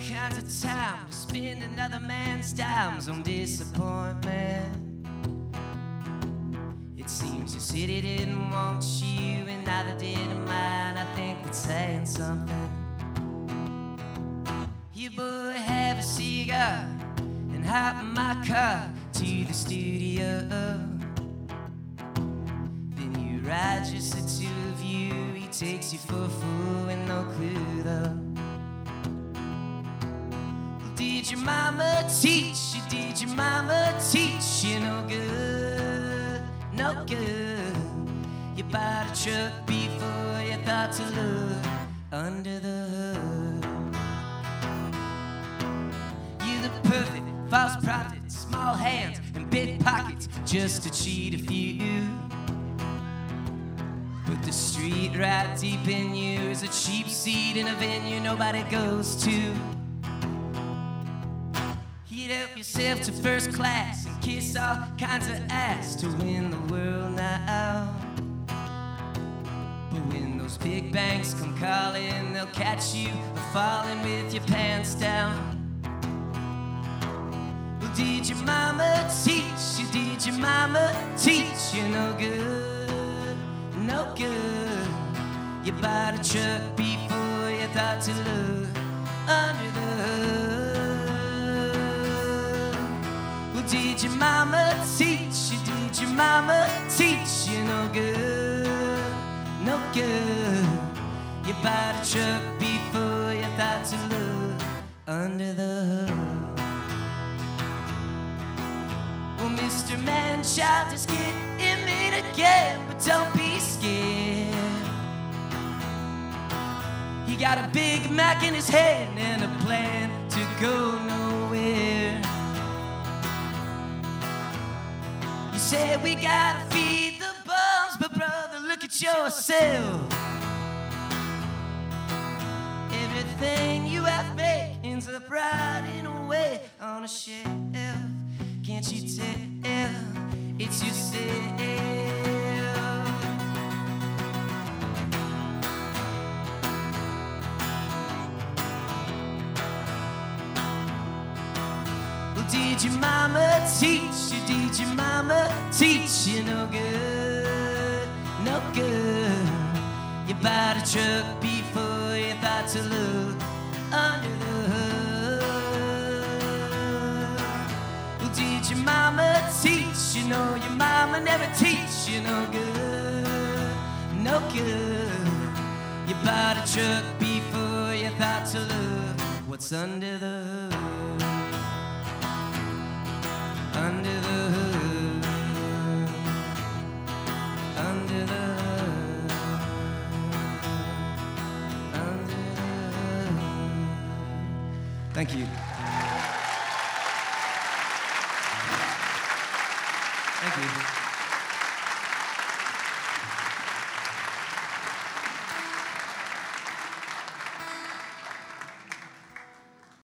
kinds of time to spend another man's dimes on disappointment. It seems your city didn't want you, and neither did mine. I think that's saying something. You boy, have a cigar and hop in my car to the studio. Then you ride just the two of you. He takes you for a fool with no clue though. Did your mama teach you? Did your mama teach you no good? No good. You bought a truck before you thought to look under the hood. You're the perfect false prophet, small hands and big pockets just to cheat a few. But the street right deep in you is a cheap seat in a venue nobody goes to. You'd help yourself to first class and kiss all kinds of ass to win the world now. But when those big banks come calling, they'll catch you falling with your pants down. Well, did your mama teach you? Did your mama teach you no good? No good. You bought a truck before you thought to look under the hood. Did your mama teach you? Did your mama teach you no good? No good. You bought a truck before you thought to look under the hood. Well, Mr. Manchild, just get him in again, but don't be scared. He got a Big Mac in his hand and a plan to go nowhere. You say we gotta feed the bums, but brother, look at yourself. Everything you have made ends up rotting away on a shelf. Can't you tell it's yourself? Well, did your mama teach you? Did your mama teach you no good? No good. You bought a truck before you thought to look under the hood. Well, did your mama teach you? No, your mama never teach you no good. No good. You bought a truck before you thought to look what's under the hood. Under the hood, under the hood, under the hood. Thank you. Thank you.